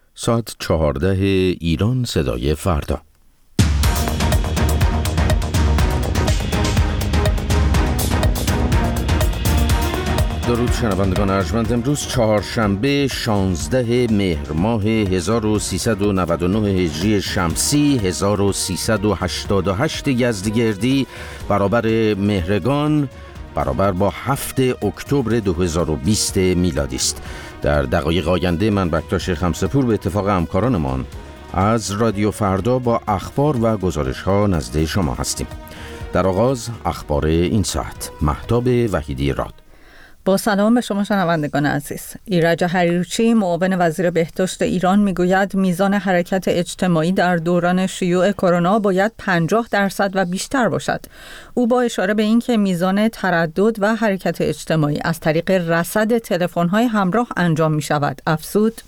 ساعت 14 ایران صدای فردا. درود شنوندگان ارجمند. امروز چهارشنبه 16 مهر ماه 1399 هجری شمسی 1388 یزدگردی برابر مهرگان برابر با 7 اکتبر 2020 میلادی است. در دقایق آینده من بکتاش خمسپور به اتفاق همکارانمان از رادیو فردا با اخبار و گزارش ها نزد شما هستیم. در آغاز اخبار این ساعت. مهتاب وحیدی راد. با سلام به شما شنوندگان عزیز. ایرج حریرچی معاون وزیر بهداشت ایران میگوید میزان حرکت اجتماعی در دوران شیوع کرونا باید 50% و بیشتر باشد. او با اشاره به اینکه میزان تردد و حرکت اجتماعی از طریق رصد تلفن‌های همراه انجام می‌شود افزود: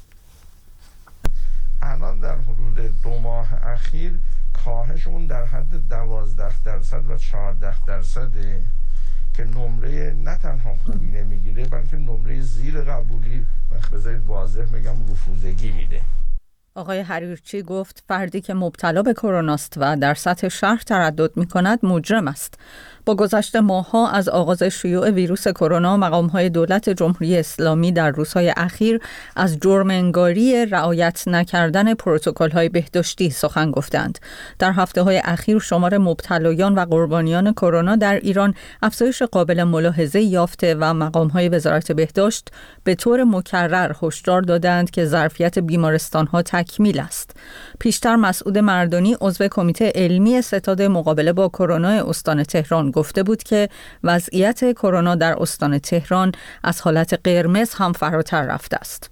الان در حدود 2 ماه اخیر کاهش اون در حد 12% و 14%، که نمره نه تنها خوبی نمیگیره بلکه نمره زیر قبولی و بذارید واضح بگم رفوزگی میده. آقای حریرچی گفت فردی که مبتلا به کرونا است و در سطح شهر تردد می‌کند مجرم است. با گذشت ماه‌ها از آغاز شیوع ویروس کرونا، مقام‌های دولت جمهوری اسلامی در روزهای اخیر از جرم انگاری رعایت نکردن پروتکل‌های بهداشتی سخن گفتند. در هفته‌های اخیر شمار مبتلایان و قربانیان کرونا در ایران افزایش قابل ملاحظه یافته و مقام‌های وزارت بهداشت به طور مکرر هشدار دادند که ظرفیت بیمارستان‌ها تکمیل است. پیشتر مسعود مردانی عضو کمیته علمی ستاد مقابله با کرونا استان تهران گفته بود که وضعیت کرونا در استان تهران از حالت قرمز هم فراتر رفته است.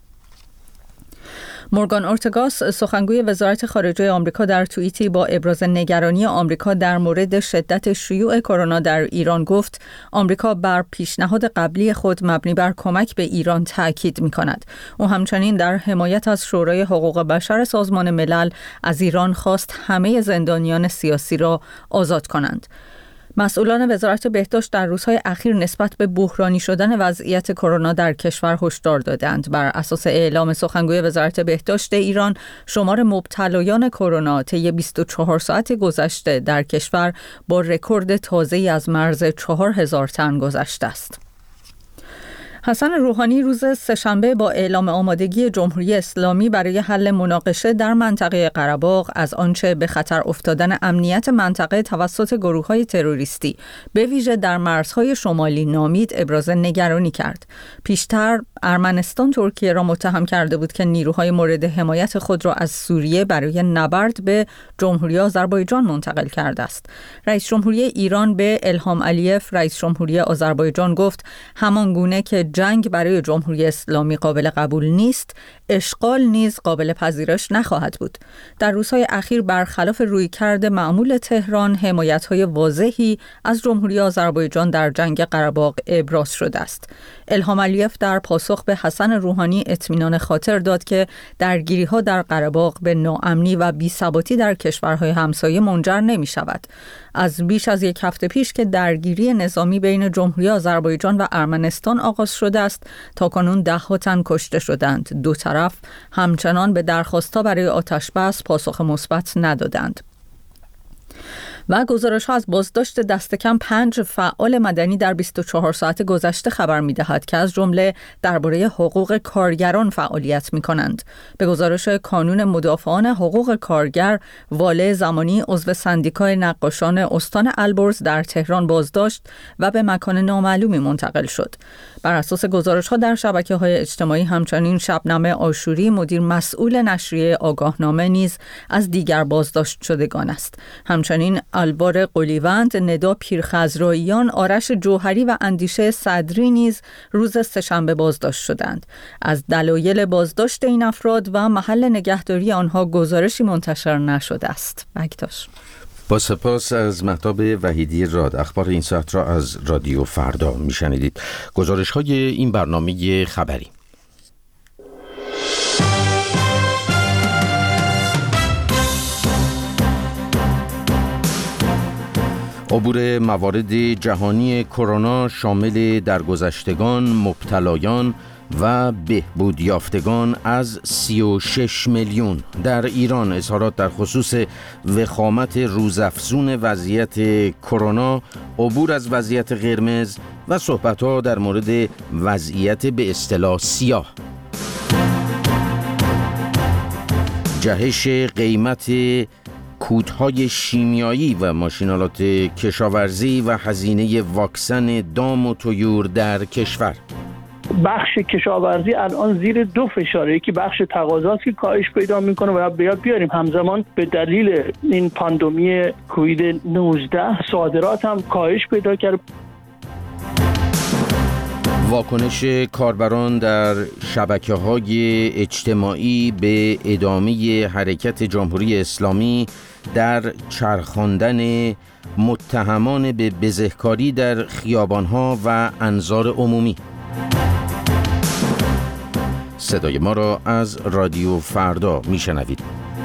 مورگان اورتگاس سخنگوی وزارت خارجه آمریکا در توییتی با ابراز نگرانی آمریکا در مورد شدت شیوع کرونا در ایران گفت آمریکا بر پیشنهاد قبلی خود مبنی بر کمک به ایران تاکید می‌کند. او همچنین در حمایت از شورای حقوق بشر سازمان ملل از ایران خواست همه زندانیان سیاسی را آزاد کنند. مسئولان وزارت بهداشت در روزهای اخیر نسبت به بحرانی شدن وضعیت کرونا در کشور هشدار دادند. بر اساس اعلام سخنگوی وزارت بهداشت ایران، شمار مبتلایان کرونا طی 24 ساعت گذشته در کشور با رکورد تازه‌ای از مرز 4000 تن گذشته است. حسن روحانی روز سه‌شنبه با اعلام آمادگی جمهوری اسلامی برای حل مناقشه در منطقه قره‌باغ از آنچه به خطر افتادن امنیت منطقه توسط گروه‌های تروریستی به ویژه در مرزهای شمالی نامید ابراز نگرانی کرد. پیشتر ارمنستان ترکیه را متهم کرده بود که نیروهای مورد حمایت خود را از سوریه برای نبرد به جمهوری آذربایجان منتقل کرده است. رئیس جمهوری ایران به الهام علیف رئیس جمهوری آذربایجان گفت همان گونه که جنگ برای جمهوری اسلامی قابل قبول نیست، اشغال نیز قابل پذیرش نخواهد بود. در روزهای اخیر برخلاف رویکرد معمول تهران، حمایت‌های واضحی از جمهوری آذربایجان در جنگ قره‌باغ ابراز شده است. الهام علیف در پاسخ به حسن روحانی اطمینان خاطر داد که درگیری‌ها در قره‌باغ به ناامنی و بی‌ثباتی در کشورهای همسایه منجر نمی‌شود. از بیش از یک هفته پیش که درگیری نظامی بین جمهوری آذربایجان و ارمنستان آغاز شده است، تاکنون 10 تن کشته شدند. دو طرف همچنان به درخواست‌ها برای آتش‌بس پاسخ مثبت ندادند. و گزارش‌ها از بازداشت دست کم 5 فعال مدنی در 24 ساعت گذشته خبر می‌دهد که از جمله درباره حقوق کارگران فعالیت می‌کنند. به گزارش کانون مدافعان حقوق کارگر، واله زمانی عضو سندیکای نقاشان استان البرز در تهران بازداشت و به مکان نامعلومی منتقل شد. بر اساس گزارش‌ها در شبکه‌های اجتماعی همچنین شبنم آشوری مدیر مسئول نشریه آگاهنامه نیز از دیگر بازداشت شدگان است. همچنین الوار قلیوند، ندا پیرخضراییان، آرش جوهری و اندیشه صدری نیز روز سه‌شنبه بازداشت شدند. از دلایل بازداشت این افراد و محل نگهداری آنها گزارشی منتشر نشده است. بکتاش. با سپاس از مهتاب وحیدی راد. اخبار این ساعت را از رادیو فردا میشنیدید. گزارش های این برنامه خبری. عبور موارد جهانی کرونا شامل درگذشتگان، مبتلایان و بهبود یافتگان از 36 میلیون. در ایران اظهارات در خصوص وخامت روزافزون وضعیت کرونا، عبور از وضعیت قرمز و صحبت‌ها در مورد وضعیت به اصطلاح سیاه. جهش قیمت کودهای شیمیایی و ماشینالات کشاورزی و هزینه واکسن دام و طیور در کشور. بخش کشاورزی الان زیر دو فشاره، که بخش تقاضاست که کاهش پیدا میکنه و باید بیاریم همزمان به دلیل این پاندمی کووید 19 صادرات هم کاهش پیدا کرده. واکنش کاربران در شبکه‌های اجتماعی به ادامه حرکت جمهوری اسلامی در چرخاندن متهمان به بزهکاری در خیابان‌ها و انظار عمومی. صدای ما را از رادیو فردا میشنوید.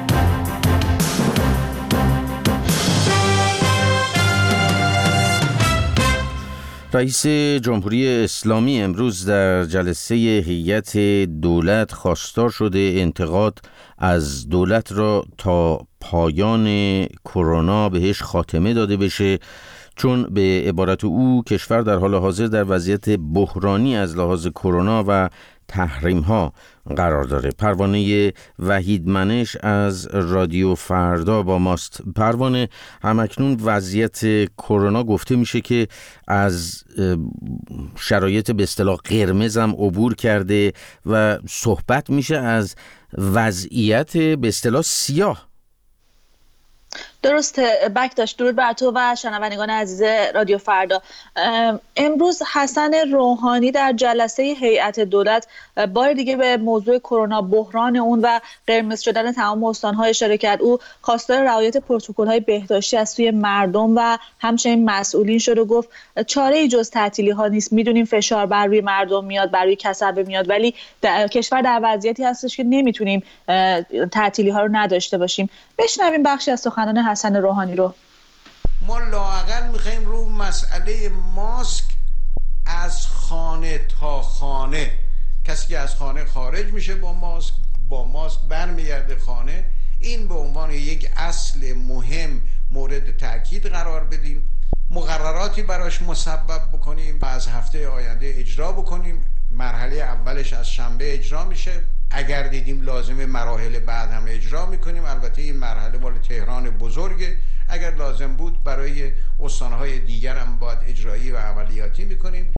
رئیس جمهوری اسلامی امروز در جلسه هیئت دولت خواستار شده انتقاد از دولت را تا پایان کرونا بهش خاتمه داده بشه، چون به عبارت او کشور در حال حاضر در وضعیت بحرانی از لحاظ کرونا و تحریم ها قرار داره. پروانه وحیدمنش از رادیو فردا با ماست. پروانه، همکنون وضعیت کرونا گفته میشه که از شرایط به اصطلاح قرمز هم عبور کرده و صحبت میشه از وضعیت به اصطلاح سیاه. درسته بکتاش، درود بر تو و شنوندگان عزیز رادیو فردا. امروز حسن روحانی در جلسه هیئت دولت بار دیگه به موضوع کرونا، بحران اون و قرمز شدن تمام استان‌ها اشاره کرد. او خواستار رعایت پروتکل‌های بهداشتی از سوی مردم و همچنین مسئولین شد و گفت چاره‌ای جز تعطیلی‌ها نیست. میدونیم فشار بر روی مردم میاد، بر روی کسب میاد، ولی کشور در وضعیتی هستش که نمیتونیم تعطیلی‌ها رو نداشته باشیم. بشنویم بخشی از سخنان حسن روحانی رو. ما لااقل میخوایم رو مسئله ماسک از خانه تا خانه، کسی که از خانه خارج میشه با ماسک برمیگرده خانه، این به عنوان یک اصل مهم مورد تاکید قرار بدیم، مقرراتی براش مسبب بکنیم و از هفته آینده اجرا بکنیم. مرحله اولش از شنبه اجرا میشه، اگر دیدیم لازمه مراحل بعد هم اجرا میکنیم. البته این مرحله مال تهران بزرگه، اگر لازم بود برای استانهای دیگر هم باید اجرایی و عملیاتی میکنیم.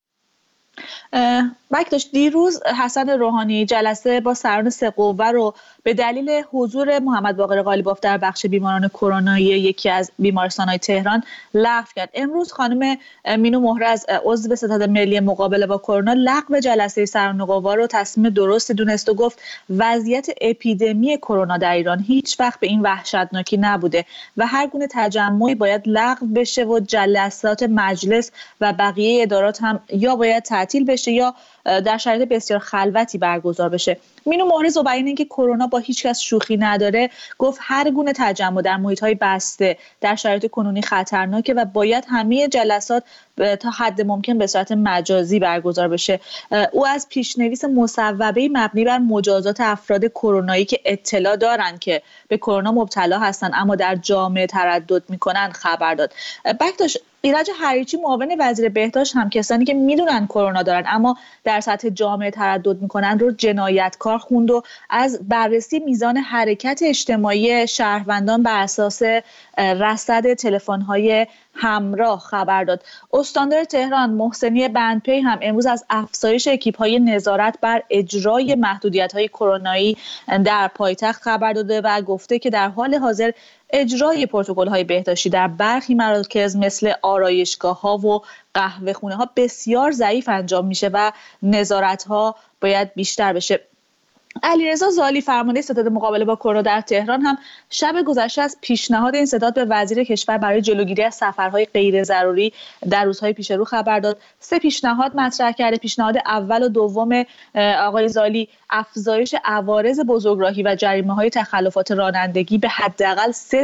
بکتاش، دیروز حسن روحانی جلسه با سران سه قوه رو به دلیل حضور محمد باقر قالیباف در بخش بیماران کرونایی یکی از بیمارستان‌های تهران لغو کرد. امروز خانم مینو مهرز، عضو ستاد ملی مقابله با کرونا، لغو جلسه سران قوه رو تصمیم درستی دونست و گفت وضعیت اپیدمی کرونا در ایران هیچ وقت به این وحشتناکی نبوده و هر گونه تجمعی باید لغو بشه و جلسات مجلس و بقیه ادارات هم یا باید تعطیل بشه یا در شرایط بسیار خلوتی برگزار بشه. مینو مهرز و بیان اینکه کرونا با هیچ کس شوخی نداره گفت هر گونه تجمع در محیط‌های بسته در شرایط کنونی خطرناکه و باید همه جلسات تا حد ممکن به صورت مجازی برگزار بشه. او از پیشنویس مصوبه مبنی بر مجازات افراد کرونایی که اطلاع دارن که به کرونا مبتلا هستن اما در جامعه تردد میکنن خبر داد. بکتاش، ایرج حریچی معاون وزیر بهداشت هم کسانی که میدونن کرونا دارن اما در سطح جامعه تردد میکنن رو جنایتکار خوند و از بررسی میزان حرکت اجتماعی شهروندان بر اساس رصد تلفن‌های همراه خبر داد. استاندار تهران محسنی بندپی هم امروز از افزایش اکیپ‌های نظارت بر اجرای محدودیت‌های کرونایی در پایتخت خبر داده و گفته که در حال حاضر اجرای پروتکل‌های بهداشتی در برخی مراکز مثل آرایشگاه‌ها و قهوه‌خونه‌ها بسیار ضعیف انجام میشه و نظارت‌ها باید بیشتر بشه. علیرضا زالی، فرمانده ستاد مقابله با کرونا در تهران، هم شب گذشته از پیشنهاد این ستاد به وزیر کشور برای جلوگیری از سفرهای غیر ضروری در روزهای پیش رو خبر داد. 3 پیشنهاد مطرح کرده. پیشنهاد اول و دوم آقای زالی افزایش عوارض بزرگراهی و جریمه‌های تخلفات رانندگی به حداقل 3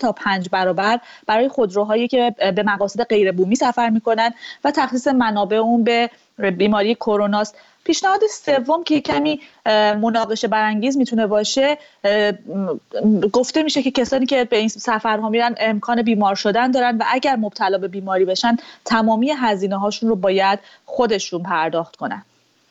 تا 5 برابر برای خودروهایی که به مقاصد غیر بومی سفر میکنن و تخصیص منابع اون به بیماری کرونا است. پیشنهاد سوم که کمی مناقشه برانگیز میتونه باشه، گفته میشه که کسانی که به این سفرها میرن امکان بیمار شدن دارن و اگر مبتلا به بیماری بشن تمامی هزینه هاشون رو باید خودشون پرداخت کنن.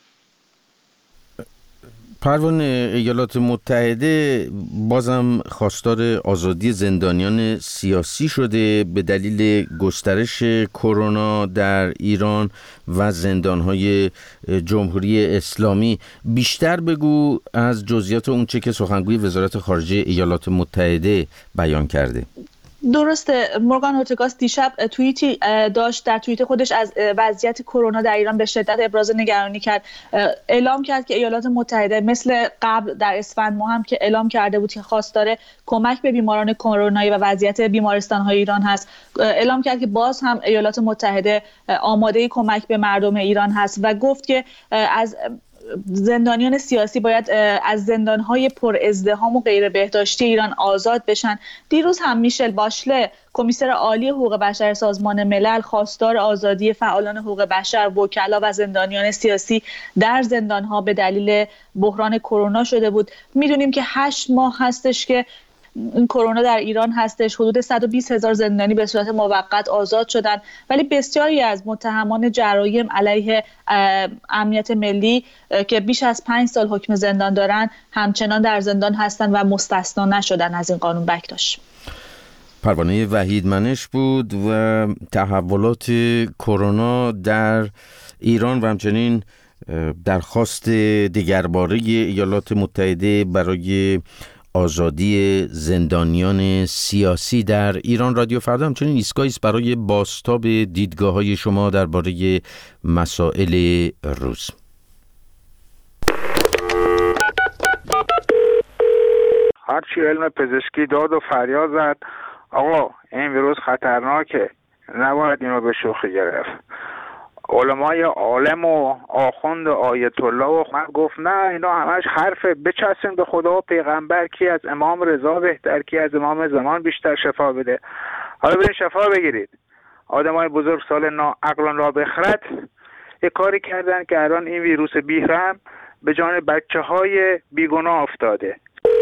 پروانه، ایالات متحده بازم خواستار آزادی زندانیان سیاسی شده به دلیل گسترش کرونا در ایران و زندانهای جمهوری اسلامی. بیشتر بگو از جزئیات اونچه که سخنگوی وزارت خارجه ایالات متحده بیان کرده. درسته، مورگان اورتگاس دیشب توییتی داشت، در توییت خودش از وضعیت کرونا در ایران به شدت ابراز نگرانی کرد. اعلام کرد که ایالات متحده مثل قبل در اسفند ماه هم که اعلام کرده بود که خواستار کمک به بیماران کرونایی و وضعیت بیمارستان‌های ایران هست، اعلام کرد که باز هم ایالات متحده آماده کمک به مردم ایران هست و گفت که از زندانیان سیاسی باید از زندانهای پر ازدحام و غیر بهداشتی ایران آزاد بشن. دیروز هم میشل باشله، کمیسر عالی حقوق بشر سازمان ملل، خواستار آزادی فعالان حقوق بشر، وکلا و زندانیان سیاسی در زندانها به دلیل بحران کرونا شده بود. میدونیم که 8 ماه هستش که این کرونا در ایران هستش، حدود 120,000 زندانی به صورت موقت آزاد شدن، ولی بسیاری از متهمان جرایم علیه امنیت ملی که بیش از 5 سال حکم زندان دارن همچنان در زندان هستن و مستثنا نشدن از این قانون بکداش. پروانه وحیدمنش بود و تحولات کرونا در ایران و همچنین درخواست دیگرباره ایالات متحده برای آزادی زندانیان سیاسی در ایران. رادیو فردا همچنین ایستگاهی است برای بازتاب دیدگاه‌های شما درباره مسائل روز. هرچی علم پزشکی داد و فریاد زد آقا این ویروس خطرناکه، نباید اینو به شوخی گرفت. علمای عالم و آخوند و آیت الله و من گفت نه اینا همش حرفه، بچسبیم به خدا و پیغمبر، کی از امام رضا بهتر، کی از امام زمان بیشتر شفا بده. حالا برید شفا بگیرید. آدمای بزرگ سال عقلان را بخرد یک کاری کردن که الان این ویروس بیرحم به جان بچه‌های بیگناه افتاده.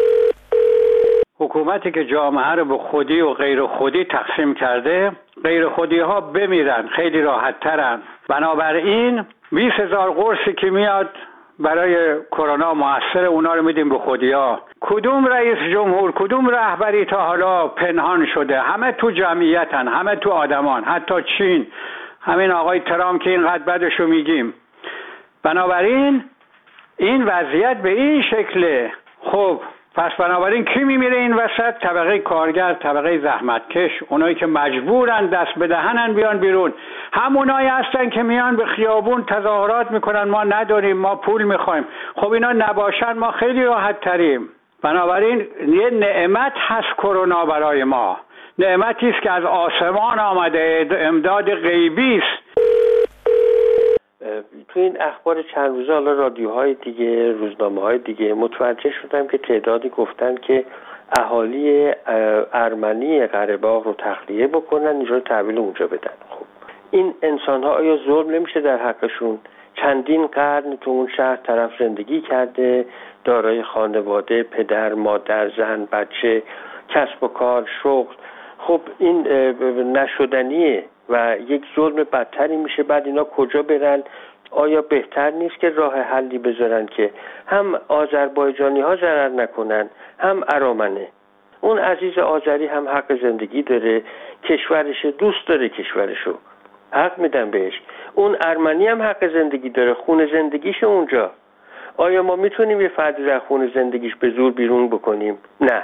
حکومتی که جامعه رو به خودی و غیر خودی تقسیم کرده، غیر خودی ها بمیرن، خیلی راحت ترن. بنابراین 20,000 قرصی که میاد برای کرونا موثر، اونا رو میدیم به خودی ها. کدوم رئیس جمهور، کدوم رهبری تا حالا پنهان شده؟ همه تو جمعیتن، همه تو آدمان، حتی چین، همین آقای ترامپ که اینقدر بدشو میگیم. بنابراین این وضعیت به این شکله. خب پس بنابراین کی میمیره این وسط؟ طبقه کارگر، طبقه زحمتکش، اونایی که مجبورن دست به دهنن بیان بیرون، همونایی هستن که میان به خیابون تظاهرات میکنن ما نداریم، ما پول میخوایم. خب اینا نباشن ما خیلی راحت تریم. بنابراین یه نعمت هست کرونا برای ما، نعمتی است که از آسمان آمده، امداد غیبی است. تو این اخبار چند روزه، حالا رادیوهای دیگه، روزنامه‌های دیگه، متوجه شدم که تعدادی گفتن که اهالی ارمنی قره‌باغ رو تخلیه بکنن، اینجا رو تحویل اونجا بدن. خب این انسان‌ها آیا ظلم نمیشه در حقشون؟ چندین قرن تو اون شهر طرف زندگی کرده، دارای خانواده، پدر، مادر، زن، بچه، کسب و کار، شغل. خب این نشدنیه و یک ظلم بدتری میشه. بعد اینا کجا برن؟ آیا بهتر نیست که راه حلی بذارن که هم آذربایجانی ها ضرر نکنن، هم ارامنه؟ اون عزیز آذری هم حق زندگی داره، کشورش دوست داره، کشورشو حق میدن بهش. اون ارمنی هم حق زندگی داره، خونه زندگیش اونجا. آیا ما میتونیم یه فردی در خونه زندگیش به زور بیرون بکنیم؟ نه.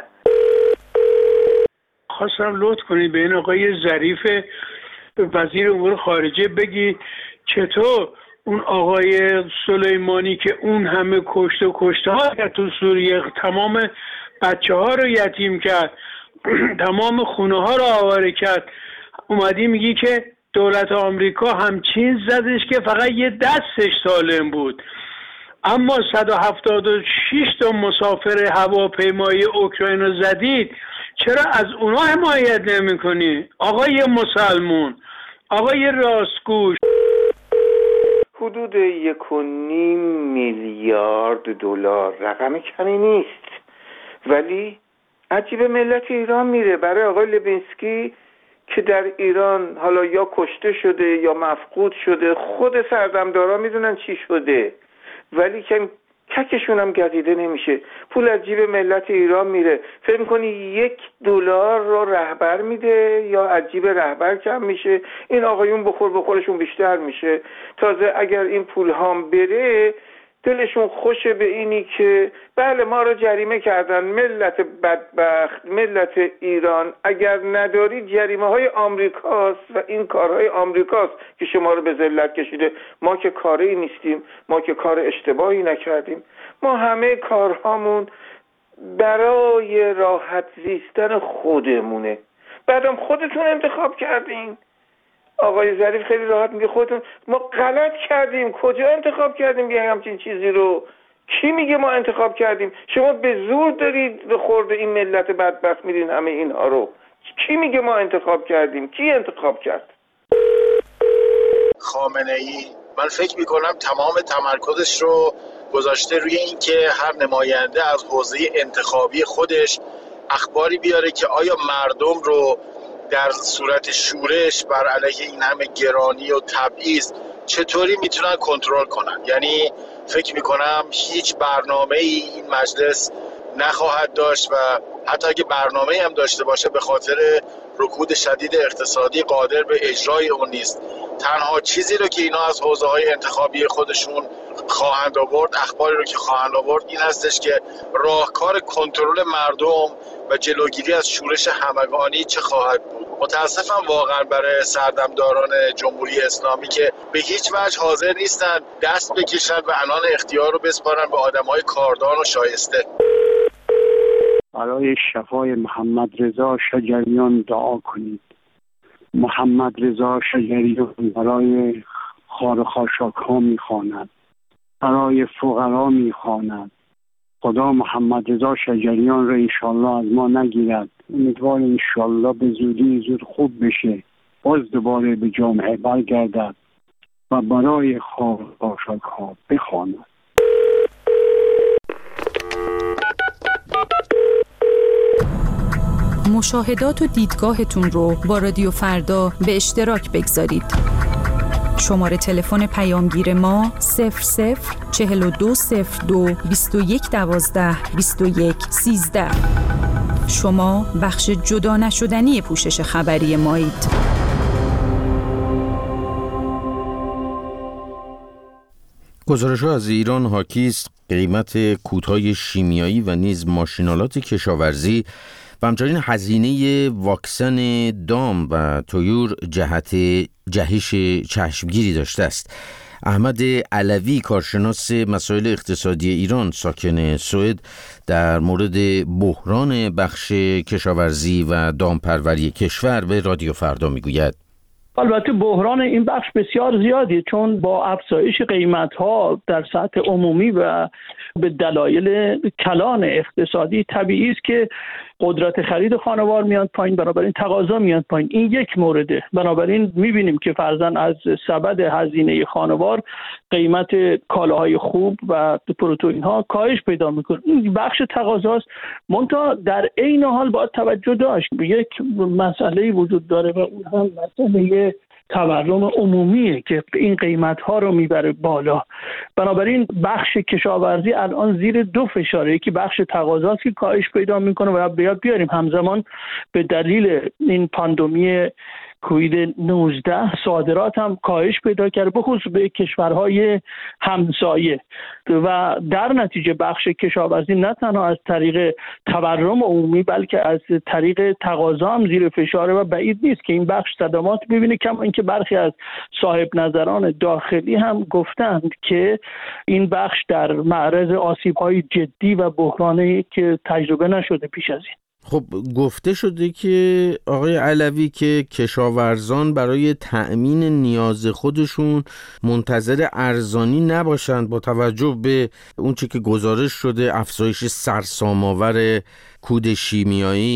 خواستم لطف کنید به این آقای ظریف وزیر امور خارجه بگی چطور اون آقای سلیمانی که اون همه کشته ها که تو سوریه تمام بچه ها رو یتیم کرد، تمام خونه ها رو آواره کرد، اومدی میگی که دولت آمریکا همچین زدش که فقط یه دستش سالم بود، اما 176 تا مسافر هواپیمایی اوکراین رو زدید. چرا از اونا حمایت نمی کنی؟ آقای مسلمون، آقای راستگوش. حدود 1.5 میلیارد دلار رقم کمی نیست، ولی عجیب ملت ایران میره برای آقای لبنسکی که در ایران حالا یا کشته شده یا مفقود شده، خود سردمدارا میدونن چی شده، ولی که ککشون هم گزیده نمیشه. پول از جیب ملت ایران میره. فکر میکنی $1 رو رهبر میده یا از جیب رهبر کم میشه؟ این آقایون بخورشون بیشتر میشه. تازه اگر این پول هم بره دلشون خوشه به اینی که بله ما رو جریمه کردن، ملت بدبخت، ملت ایران، اگر نداری جریمه های آمریکاست و این کارهای آمریکاست که شما رو به ذلت کشیده. ما که کاری نیستیم، ما که کار اشتباهی نکردیم، ما همه کارهامون برای راحت زیستن خودمونه. بعدم خودتون انتخاب کردین. آقای ظریف خیلی راحت میگه خودتون، ما غلط کردیم. کجا انتخاب کردیم یه همچین چیزی رو؟ کی میگه ما انتخاب کردیم؟ شما به زور دارید به خورد این ملت بدبخت میدین همه اینها رو. کی میگه ما انتخاب کردیم؟ کی انتخاب کرد؟ خامنه‌ای من فکر میکنم تمام تمرکزش رو گذاشته روی این که هر نماینده از حوزه انتخابی خودش اخباری بیاره که آیا مردم رو در صورت شورش بر علیه این همه گرانی و تبعیض چطوری میتونن کنترل کنن. یعنی فکر میکنم هیچ برنامه‌ای این مجلس نخواهد داشت و حتی اگه برنامه‌ای هم داشته باشه به خاطر رکود شدید اقتصادی قادر به اجرای اون نیست. تنها چیزی رو که اینا از حوزه‌های انتخابی خودشون خواهند آورد، اخباری رو که خواهند آورد این هستش که راهکار کنترل مردم و جلوگیری از شورش همگانی چه خواهد بود. متاسفم واقعا برای سردمداران جمهوری اسلامی که به هیچ وجه حاضر نیستن دست بکشن و عنان اختیار رو بسپارن به آدم‌های کاردان و شایسته. برای شفای محمد رضا شجریان دعا کنید. محمد رضا شجریان برای خار خاشاک ها میخواند، برای فقرا میخواند. خدا محمد رضا شجریان را انشالله از ما نگیرد. امیدوار انشالله به زود خوب بشه، باز دوباره به جامعه برگردد و برای خار خاشاک ها بخواند. مشاهدات و دیدگاهتون رو با رادیو فردا به اشتراک بگذارید. شماره تلفن پیامگیر ما 004202 2112 2113. شما بخش جدا نشدنی پوشش خبری مایید. گزارش‌ها از ایران حاکی است قیمت کودهای شیمیایی و نیز ماشینالات کشاورزی و همچنین هزینه واکسن دام و طیور جهت جهش چشمگیری داشته است. احمد علوی کارشناس مسائل اقتصادی ایران ساکن سوئد در مورد بحران بخش کشاورزی و دامپروری کشور به رادیو فردا میگوید. البته بحران این بخش بسیار زیادیه، چون با افزایش قیمت‌ها در سطح عمومی و به دلایل کلان اقتصادی طبیعی است که قدرت خرید خانوار میاد پایین، بنابراین تقاضا میاد پایین. این یک مورده. بنابراین میبینیم که فرضاً از سبد هزینه خانوار قیمت کالاهای خوب و پروتئین ها کاهش پیدا میکنه. این بخش تقاضاست. منتها در عین حال باید توجه داشت به یک مسئله وجود داره و اون هم مسئله تورم عمومیه که این قیمت ها رو میبره بالا. بنابراین بخش کشاورزی الان زیر دو فشاره، که بخش تقاضاست که کاهش پیدا میکنه و باید بیاریم همزمان به دلیل این پاندمی کووید 19 صادرات هم کاهش پیدا کرده، به خصوص به کشورهای همسایه، و در نتیجه بخش کشاورزی نه تنها از طریق تورم عمومی بلکه از طریق تقاضا هم زیر فشاره و بعید نیست که این بخش صدمات ببینه. کما اینکه برخی از صاحب نظران داخلی هم گفتند که این بخش در معرض آسیب‌های جدی و بحرانی که تجربه نشده پیش از این. خب گفته شده که آقای علوی که کشاورزان برای تأمین نیاز خودشون منتظر ارزانی نباشند، با توجه به اون چی که گزارش شده افزایش سرسام‌آور کود شیمیایی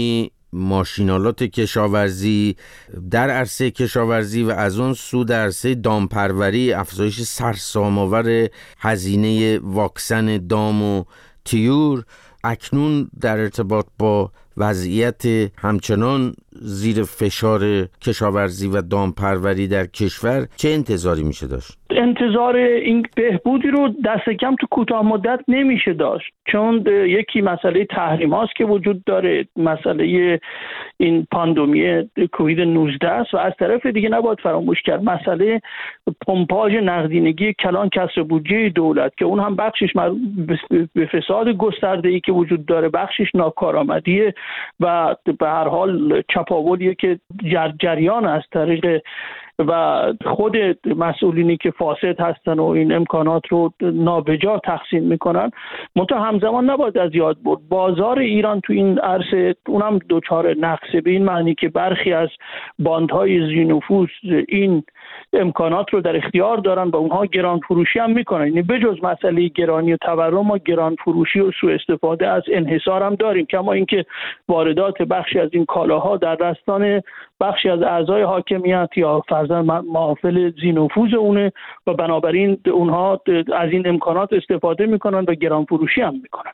ماشینالات کشاورزی در عرصه کشاورزی و از اون سو در عرصه دامپروری افزایش سرسام‌آور هزینه واکسن دام و طیور، اکنون در ارتباط با وضعیت همچنان زیر فشار کشاورزی و دامپروری در کشور چه انتظاری میشه داشت؟ انتظار این بهبودی رو دست کم تو کوتاه مدت نمیشه داشت، چون یکی مسئله تحریم هاست که وجود داره، مسئله این پاندمی کووید 19 است، و از طرف دیگه نباید فراموش کرد مسئله پمپاژ نقدینگی کلان کسر بودجه دولت که اون هم بخشش به فساد گسترده‌ای که وجود داره، بخشش ناکارآمدیه و به هر حال چپاولیه که جریان از طریق و خود مسئولینی که فاسد هستن و این امکانات رو نابجا تقسیم میکنن. منتها همزمان نباید از یاد برد بازار ایران تو این عرصه اونم دچار نقصه، به این معنی که برخی از باندهای ذی‌نفوذ این امکانات رو در اختیار دارن و اونها گران فروشی هم میکنن. یعنی بجز مسئله گرانی و تورم ما گران فروشی و سوء استفاده از انحصار هم داریم، کما اینکه واردات بخشی از این کالاها در دستان بخشی از اعضای حاکمیت یا فرضاً محافل ذی‌نفوذ اونه و بنابراین اونها از این امکانات استفاده میکنن و گران فروشی هم میکنن.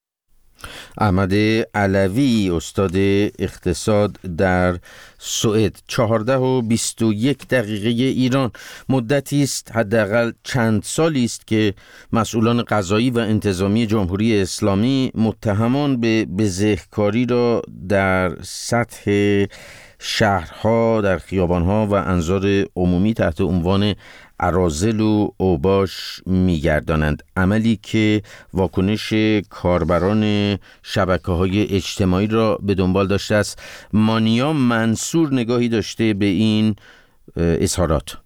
احمد علوی، استاد اقتصاد در سوئد. 14:21 ایران. مدتی است، حداقل چند سالی است که مسئولان قضایی و انتظامی جمهوری اسلامی متهمان به بزهکاری را در سطح شهرها، در خیابانها و انظار عمومی تحت عنوان اراذل و اوباش می‌گردانند، عملی که واکنش کاربران شبکه‌های اجتماعی را به دنبال داشته است. مانیا منصور نگاهی داشته به این اظهارات.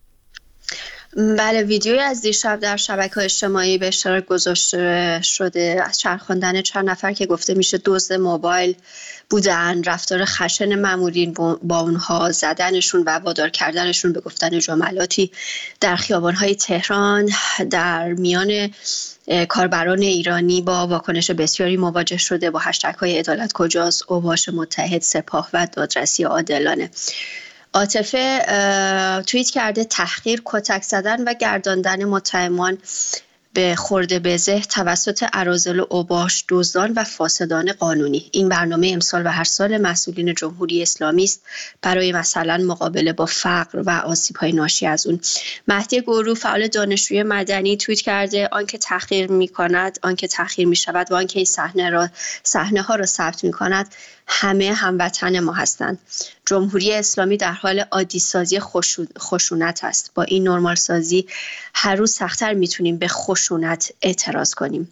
بله، ویدیویی از دیشب در شبکه‌های اجتماعی به اشتراک گذاشته شده از چرخاندن چند نفر که گفته میشه دزد موبایل بودن، رفتار خشن مامورین با اونها، زدنشون و وادار کردنشون به گفتن جملاتی در خیابان‌های تهران در میان کاربران ایرانی با واکنش بسیاری مواجه شده با هشتگ‌های عدالت کجاست، اوباش متحد، سپاه و دادرسی عادلانه. عاطفه توییت کرده تحقیر، کتک زدن و گرداندن متهمان به خرده بزه توسط اراذل و اوباش، دزدان و فاسدان قانونی. این برنامه امسال و هر سال مسئولین جمهوری اسلامی است برای مثلا مقابله با فقر و آسیب‌های ناشی از اون. مهدی گورو، فعال دانشجوی مدنی، توییت کرده آنکه تحقیر می‌کند، آنکه تحقیر می‌شود و آنکه این صحنه‌ها را ثبت می‌کند همه هموطن ما هستند. جمهوری اسلامی در حال عادی‌سازی خشونت است. با این نرمال سازی هر روز سخت‌تر میتونیم به خشونت اعتراض کنیم.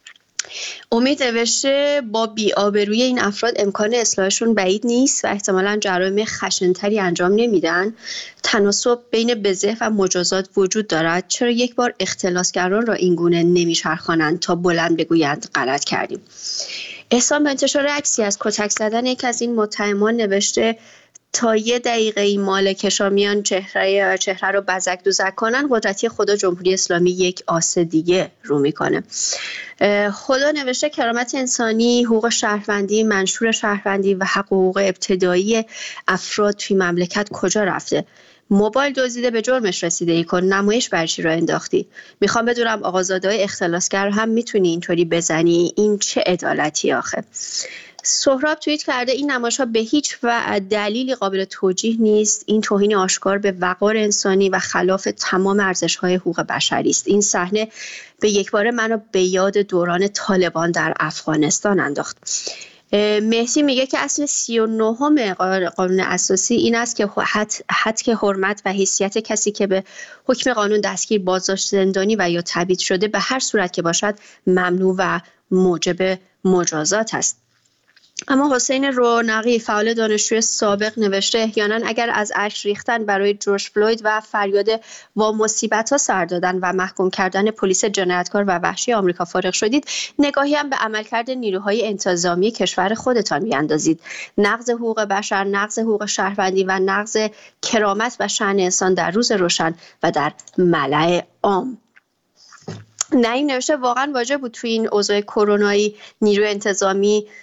امید نوشته با بی‌آبرویی این افراد امکان اصلاحشون بعید نیست و احتمالاً جرایم خشن‌تری انجام نمیدن. تناسب بین بزه و مجازات وجود دارد. چرا یک بار اختلاسگران را اینگونه نمیچرخانند تا بلند بگویند غلط کردیم؟ احسان به انتشار عکسی از کتک زدن یکی از این متهمان نوشته تا 1 دقیقه این مالکشا میان چهره رو بزک دوزک کنن، قدرتی خدا جمهوری اسلامی یک آسه دیگه رو میکنه. خدا نوشته کرامت انسانی، حقوق شهروندی، منشور شهروندی و حقوق ابتدایی افراد توی مملکت کجا رفته؟ موبایل دزدیده به جرمش رسیدگی کن، نمایش بر چی را انداختی؟ میخوام بدونم آقازاده‌های اختلاسگر هم میتونی اینطوری بزنی؟ این چه عدالتی آخه؟ سهراب توییت کرده این نمایش‌ها به هیچ و دلیلی قابل توجیه نیست. این توهین آشکار به وقار انسانی و خلاف تمام ارزش‌های حقوق بشری است. این صحنه به یکباره منو به یاد دوران طالبان در افغانستان انداخت. مهدی میگه که اصل 39 قانون اساسی این است که حد حرمت و حیثیت کسی که به حکم قانون دستگیر، بازداشت، زندانی و یا تبعید شده به هر صورت که باشد ممنوع و موجب مجازات است. اما حسین رونقی، فعال دانشجوی سابق، نوشته احیانا اگر از اشک ریختن برای جورج فلوید و فریاد وا مصیبت‌ها سر دادن و محکوم کردن پلیس جنایتکار و وحشی آمریکا فارغ شدید، نگاهی هم به عملکرد نیروهای انتظامی کشور خودتان بیاندازید. نقض حقوق بشر، نقض حقوق شهروندی و نقض کرامت و شأن انسان در روز روشن و در ملأ عام. نعیم نوشته واقعا واجب بود توی این اوضاع کرونایی نیروی انتظامی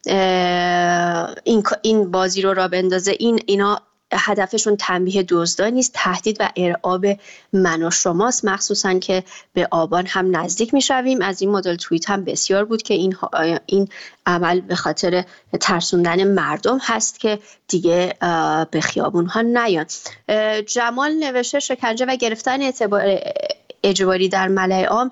این بازی رو راه بندازه. اینا هدفشون تنبیه دزدان نیست، تهدید و ارعاب من و شماست، مخصوصا که به آبان هم نزدیک میشویم. از این مدل توییت هم بسیار بود که این عمل به خاطر ترسوندن مردم هست که دیگه به خیابون ها نیان. جمال نوشته شکنجه و گرفتن اجباری در ملأ عام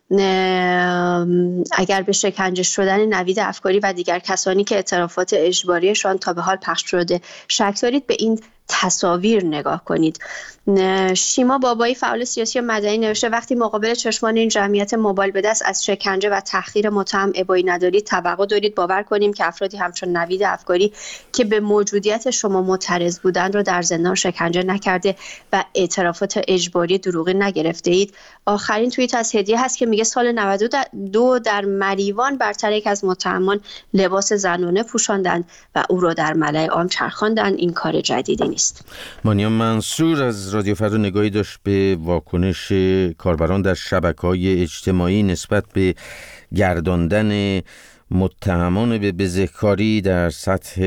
اگر به شکنجه شدن نوید افکاری و دیگر کسانی که اعترافات اجباریشان تا به حال پخش شده شک دارید، به این تصاویر نگاه کنید. شیما بابایی فعال سیاسی و مدنی نوشته وقتی مقابل چشمان این جمعیت موبایل به دست از شکنجه و تحقیر متهم ابایی ندارید، توقع دارید باور کنیم که افرادی همچون نوید افکاری که به موجودیت شما معترض بودند را در زندان شکنجه نکرده و اعترافات اجباری دروغی نگرفته اید. آخرین توییت از هدیه هست که میگه سال 92 در مریوان برتر یک از متهمان لباس زنانه پوشاندند و او را در ملأ عام چرخاندند. این کار جدیدی نیست. مانیا منصور از رادیو فردا نگاهی داشت به واکنش کاربران در شبکه‌های اجتماعی نسبت به گرداندن متهمان به بزهکاری در سطح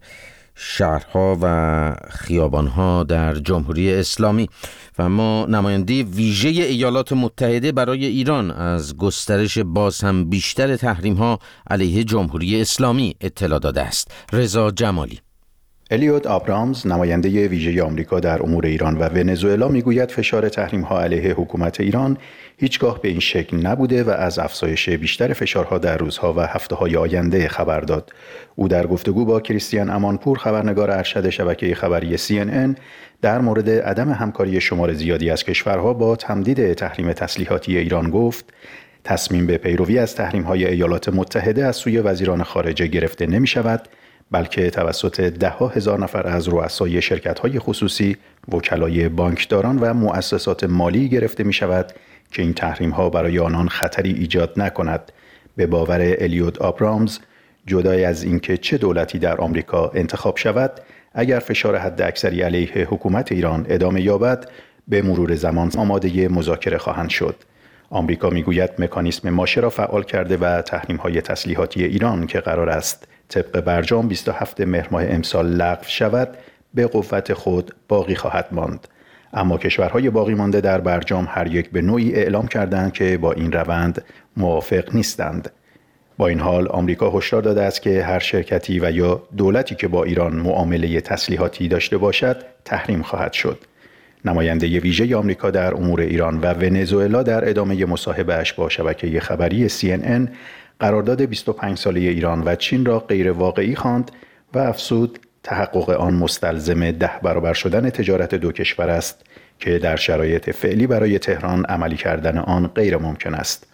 شهرها و خیابانها در جمهوری اسلامی. و ما نماینده ویژه ایالات متحده برای ایران از گسترش باز هم بیشتر تحریم‌ها علیه جمهوری اسلامی اطلاع داده است. رضا جمالی. الیوت آبرامز نماینده ویژه آمریکا در امور ایران و ونزوئلا میگوید فشار تحریم‌ها علیه حکومت ایران هیچگاه به این شکل نبوده و از افزایش بیشتر فشارها در روزها و هفته‌های آینده خبر داد. او در گفتگو با کریستیان امانپور خبرنگار ارشد شبکه خبری CNN در مورد عدم همکاری شمار زیادی از کشورها با تمدید تحریم تسلیحاتی ایران گفت تصمیم به پیروی از تحریم‌های ایالات متحده از سوی وزیران خارجه گرفته نمی‌شود، بلکه توسط ده‌ها هزار نفر از رؤسای شرکت‌های خصوصی، وکلای بانکداران و مؤسسات مالی گرفته می‌شود که این تحریم‌ها برای آنان خطری ایجاد نکند. به باور الیوت آبرامز، جدای از اینکه چه دولتی در آمریکا انتخاب شود، اگر فشار حداکثری علیه حکومت ایران ادامه یابد، به مرور زمان آماده مذاکره خواهند شد. آمریکا میگوید مکانیسم ماشه را فعال کرده و تحریم‌های تسلیحاتی ایران که قرار است طبق برجام 27 مهر ماه امسال لغو شود، به قوت خود باقی خواهد ماند. اما کشورهای باقی مانده در برجام هر یک به نوعی اعلام کردند که با این روند موافق نیستند. با این حال آمریکا هشدار داده است که هر شرکتی و یا دولتی که با ایران معامله تسلیحاتی داشته باشد تحریم خواهد شد. نماینده ویژه آمریکا در امور ایران و ونزوئلا در ادامه مصاحبه‌اش با شبکه خبری CNN قرارداد 25 ساله ایران و چین را غیر واقعی خواند و افزود تحقق آن مستلزم 10 برابر شدن تجارت دو کشور است که در شرایط فعلی برای تهران عملی کردن آن غیر ممکن است.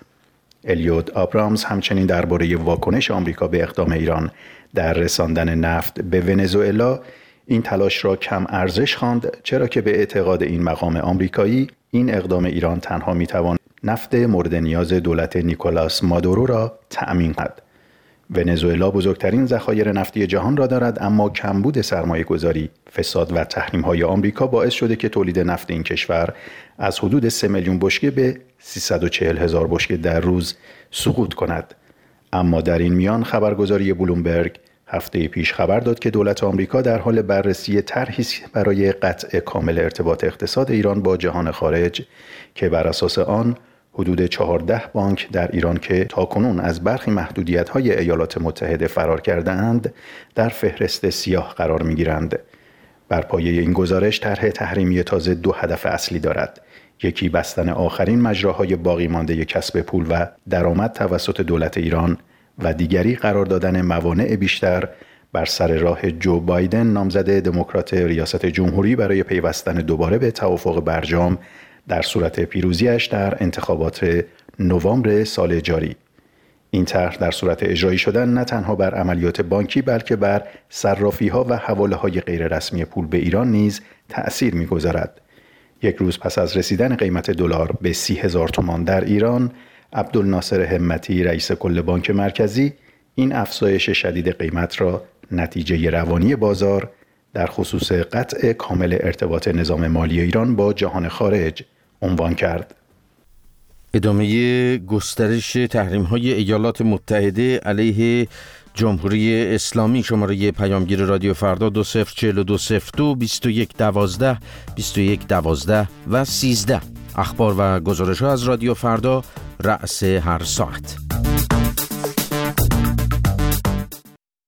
الیوت آبرامز همچنین درباره واکنش آمریکا به اقدام ایران در رساندن نفت به ونزوئلا این تلاش را کم ارزش خواند، چرا که به اعتقاد این مقام آمریکایی این اقدام ایران تنها میتواند نفت مورد نیاز دولت نیکولاس مادورو را تأمین کند. ونزوئلا بزرگترین ذخایر نفتی جهان را دارد، اما کمبود سرمایه‌گذاری، فساد و تحریم‌های آمریکا باعث شده که تولید نفت این کشور از حدود 3 میلیون بشکه به 340,000 بشکه در روز سقوط کند. اما در این میان خبرگزاری بلومبرگ هفته پیش خبر داد که دولت آمریکا در حال بررسی طرحی برای قطع کامل ارتباط اقتصاد ایران با جهان خارج که بر اساس آن حدود 14 بانک در ایران که تاکنون از برخی محدودیت‌های ایالات متحده فرار کرده‌اند در فهرست سیاه قرار می‌گیرند. بر پایه این گزارش طرح تحریمی تازه 2 هدف اصلی دارد. یکی بستن آخرین مجراهای باقی مانده کسب پول و درآمد توسط دولت ایران و دیگری قرار دادن موانع بیشتر بر سر راه جو بایدن نامزد دموکرات ریاست جمهوری برای پیوستن دوباره به توافق برجام در صورت پیروزیش در انتخابات نوامبر سال جاری. این طرح در صورت اجرایی شدن نه تنها بر عملیات بانکی بلکه بر صرافی‌ها و حواله‌های غیررسمی پول به ایران نیز تأثیر می‌گذارد. یک روز پس از رسیدن قیمت دلار به 30,000 تومان در ایران، عبدالناصر همتی رئیس کل بانک مرکزی این افزایش شدید قیمت را نتیجه روانی بازار در خصوص قطع کامل ارتباط نظام مالی ایران با جهان خارج عنوان کرد. ادامه گسترش تحریم‌های ایالات متحده علیه جمهوری اسلامی شماره پیامگیر رادیو فردا 204202 2112 2112 و 13. اخبار و گزارش‌ها از رادیو فردا رأس هر ساعت.